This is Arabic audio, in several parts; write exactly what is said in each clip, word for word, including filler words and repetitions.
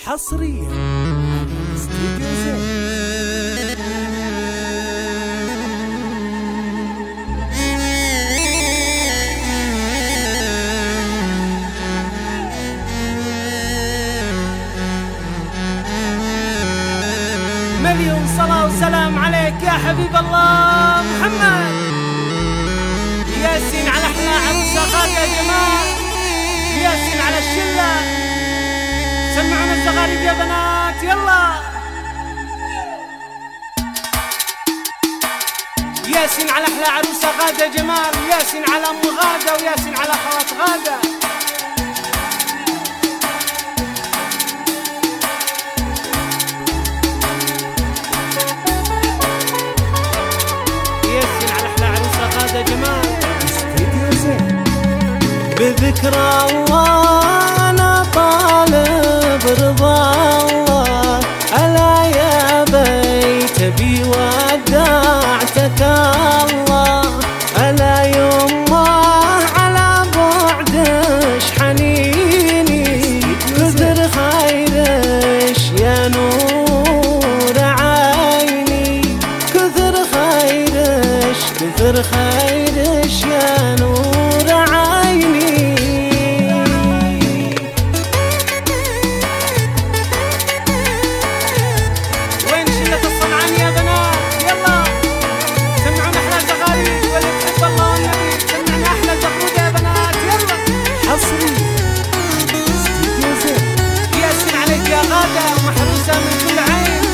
حصريا على استوديو زين. مليون صلاة وسلام عليك يا حبيب الله محمد. ياسين على احلى عروسة غالية جمال، ياسين على الشلة، سمعونا الزغاريد يا بنات يلا. ياسين على احلى عروسة غادة جمال، ياسين على ام غادة، وياسين على خوات غادة. جمال استوديو زين. بذكرى الله أنا طالب رضا الله، ألا يا بيت أبي ودعتك الله، ألا يمه على بعدش حنيني، كثر خيرش يا نور عيني، كثر خيرش كثر خيرش يا نور عيني. وين شلة الصنعان يا بنات يلا، سمعونا احلى زغاريد، واللي تحب الله والنبي سمعنا احلى زغرود يا بنات يلا. حصريا استوديو زين. ياسين عليك يا غادة ومحروسة من كل عين.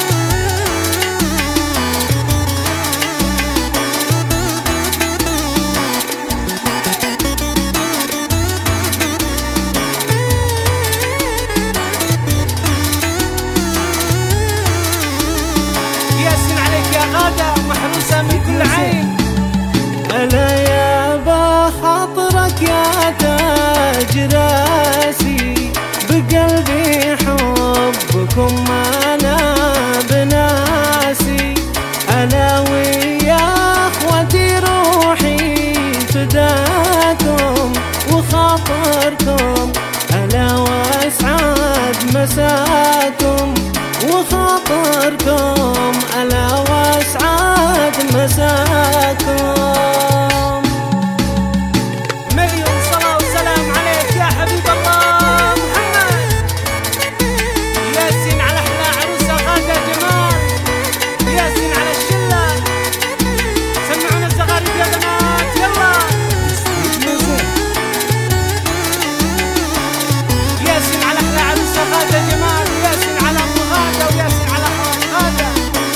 محروسة من كل عين. ألا يا بخاطرك يا تاج راسي، بقلبي حبكم أنا بناسي، ألا ويا أخوتي روحي فداكم وخاطركم، ألا وأسعد مساكم وخاطركم، ألا وأسعد مساكم. مليون صلاة وسلام عليك يا حبيب الله محمد. ياسين على أحلى عروسة غادة جمال، ياسين على الشلة، سمعونا الزغاريد يا بنات يلا. ياسين على أحلى عروسة غادة جمال، ياسين على أم غادة، وياسين على خوات غادة.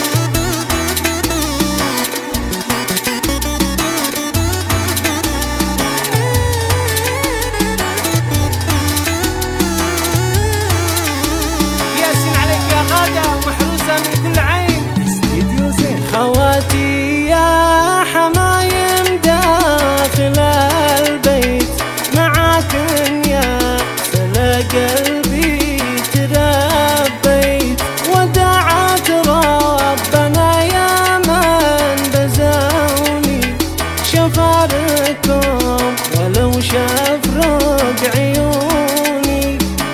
ياسين عليك يا غادة ومحروسة من كل عين. استوديو زين. خواتي يا حمايم داخل البيت، معاكن يا سلا قلبي تربيت، ودعت ربنا يا من بزوني، شفاركم ولو شفرق عيوني،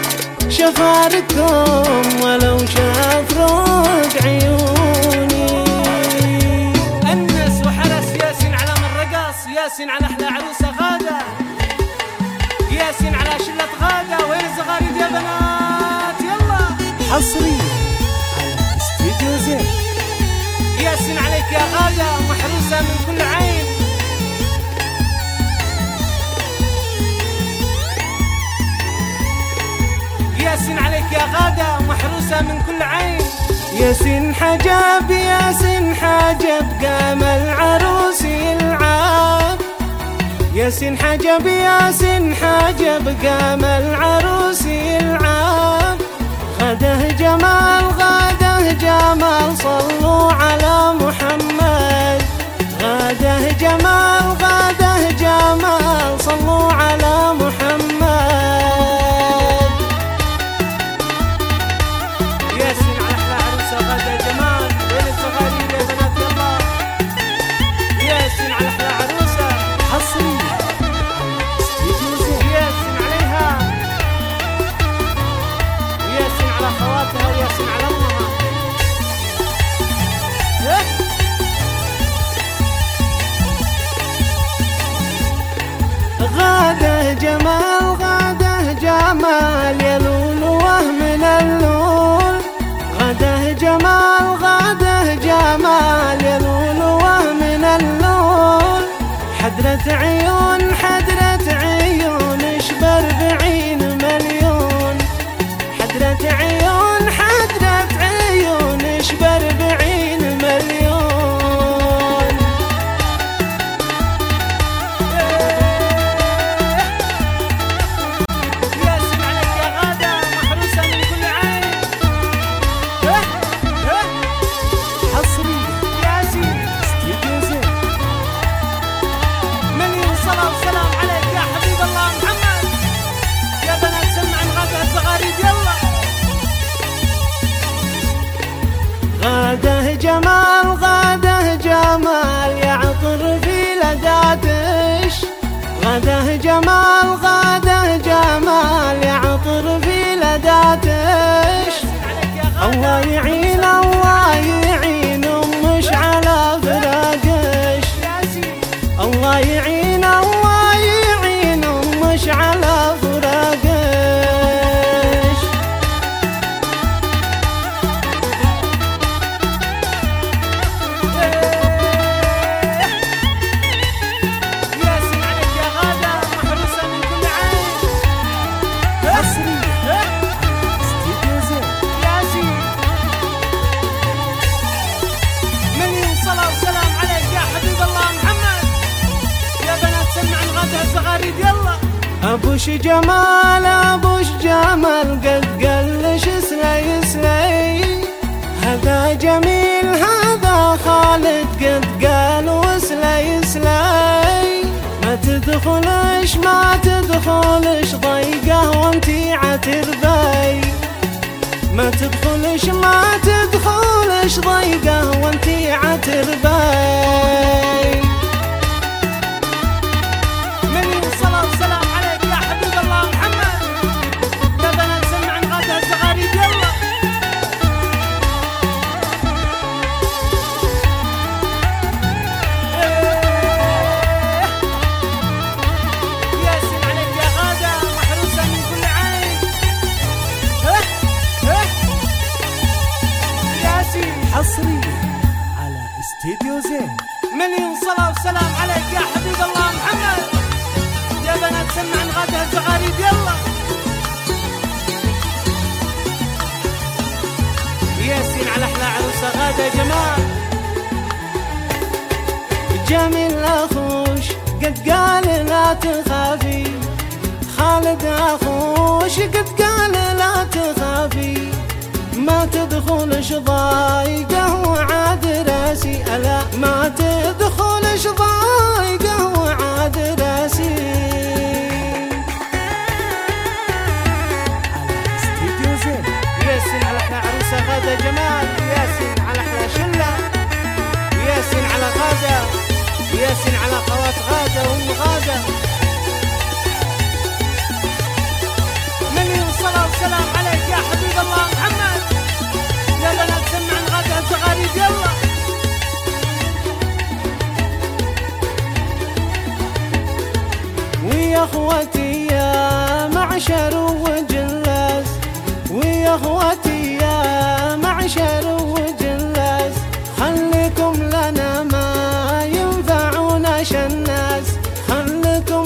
شفاركم ولو شفرق عيوني. أنس وحرس ياسين على من رقص، ياسين على أحلى عروسة غادة، ياسين على شلة غادة. وين الزغاريد يا بنات يلا. حصريا على استوديو زين. ياسين عليك يا غادة ومحروسة من كل عين. ياسين عليك يا غادة ومحروسة من كل عين. ياسين حجب ياسين حجب قام العروس يلعب، ياسين حجب ياسين حجب قام العروس يلعب، غده جمال غده جمال صلوا على محمد، غده جمال غده جمال صلوا على محمد. ياسين على احلى عروسه غده جمال، وين الزغاريد يا بنات يلا. ياسين على احلى عروسه. حصريا استوديو زين. ياسين عليها، ياسين على حضرة عيون حضرة عيون ايش بأربعين مليون، حضرة عيون حضرة عيون ايش بأربعين مليون. ياسين عليك يا غادة محروسة من كل عين. حصريا ياسين استديو زين. مليون صلاة وسلام عليك يا حبيب الله محمد. يا بنات سمعن غادة الزغاريد يلا. غاده جمال غاده جمال يعطر في لداتش، غاده جمال غاده جمال يعطر في لداتش. الله يعين الله يعين امش على فراقش، الله يعين الله يعين امش على فراقش. ياسين عليك يا غادة محروسة من كل عين. حصريا استديو زين. ياسين مليون صلاة وسلام عليك يا حبيب الله محمد. يا بنات سمعن غادة الزغاريد يلا. ابوش جمال ابوش جمال قد قلش سلي سلي، هذا جميل هذا خالد قد قال وسلي سلي. ما تدخلش ما تدخلش ضيقه وانتي عتربي، ما تدخلش ما تدخلش ضيقه وانتي عتربي. مليون صلاة وسلام عليك يا حبيب الله محمد. يا بنات سمعن غادة الزغاريد يلا. ياسين عليك يا غادة محروسة من كل عين. ياسين حصريا على استديو زين. مليون صلاة وسلام عليك يا حبيب الله محمد. يا بنات سمعن غادة الزغاريد يلا. ياسين على احلى عروسة غادة جمال. جميل اخوش قد قال لا تخافي، خالد اخوش قد قال لا تخافي. ما تدخلش ضايقه وعاد راسي، الا ما تدخلش ضايقه وعاد راسي. على استديو زين. ياسين على احلى عروسة غادة جمال، ياسين على احلى شلة، ياسين على غادة، ياسين على خوات غادة وام غادة. مليون صلاة وسلام عليك يا حبيب الله محمد. يا بنات سمعن غادة الزغاريد يلا. ويا اخوتي يا معشر وجلاس، ويا اخوتي يا معشر وجلاس، خليكم لنا ما ينفعوناش الناس، خليكم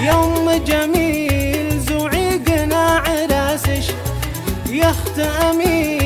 يوم جميل زوعيقنا عراسش يا اخت امين